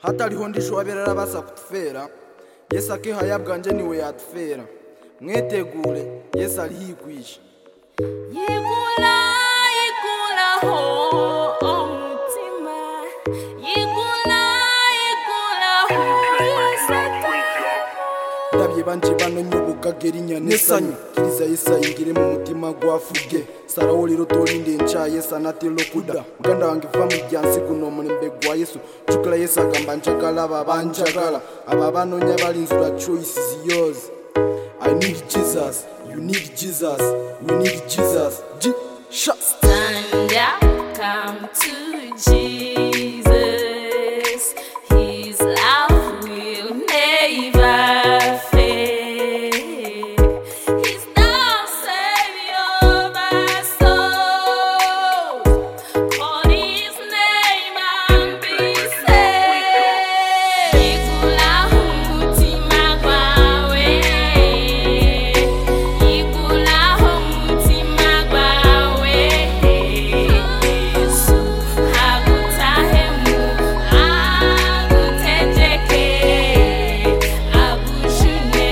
hatariho ndishobora basa kutufera Yesu akiha bwanje niwe yatufera mwetegure Yesu ari hikwisha yigula ho omutima yigula ho ndabye banje bano nyubugagera inyane sanyu kiriza Yesu ayingire mu mutima gwafuge sarawo liro tolinde ncha Yesu anatilo kuda muganda wange va mu byansi kuno mulembe gwa Yesu chukula Yesu agamba njagala babanjagala aba banonya balinzura choice is yours. I need Jesus, you need Jesus, we need Jesus. Stand up, come to Jesus. His love will never fade. He's the Savior of our souls. Call His name and be saved. Yigula umutima gwawe, yigula umutima gwawe. Yesu agutahemu, agutegeke, agushune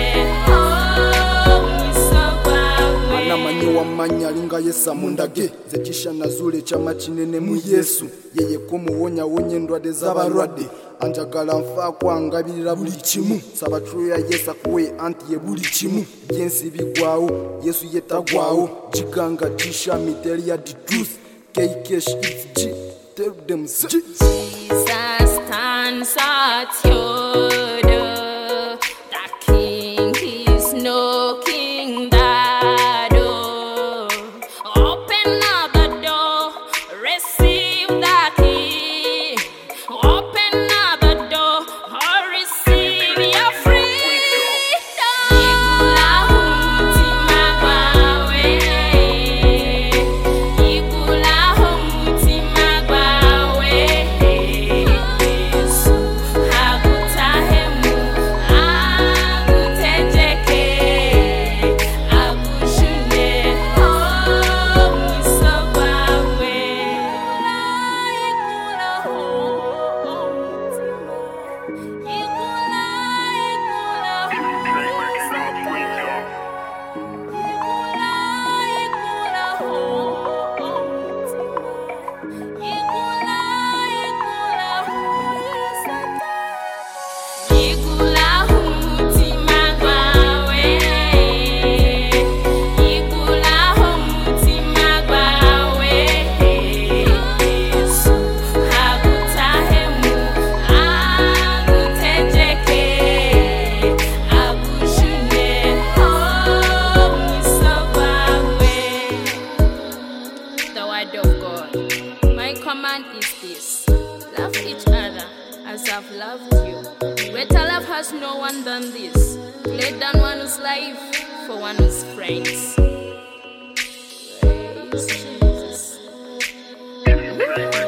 omwiso gwawe. Anamanyi wamanya linga Yesu mundage zekisha nazule chama kinene mu Yesu yeye kumuwonya wonye endwadde z'abalwadde anjagala nfa kwangabirira buli kimu saba truya Yesu kuwe anti ye buli kimu byensi bigwawo Yesu yetagwawo jiganga jisha miteli ya the truth KKsh it's G tell them Jesus stands at your door. The King is knocking the door. Open up the door, receive the King. Open up the door, receive your freedom. Yigula umutima gwawe, yigula umutima gwawe. Yesu agutahemu, agutegeke, agushune omwiso gwawe. Yigula ho omutima, yigula ho yigula umutima gwawe, yigula umutima gwawe. Yesu agutahemu, agutegeke, agushune omwiso gwawe. The word of God. My command is this: love each other as I've loved you. Greater love has no one than this, to lay down one's life for one's friends. Praise Jesus.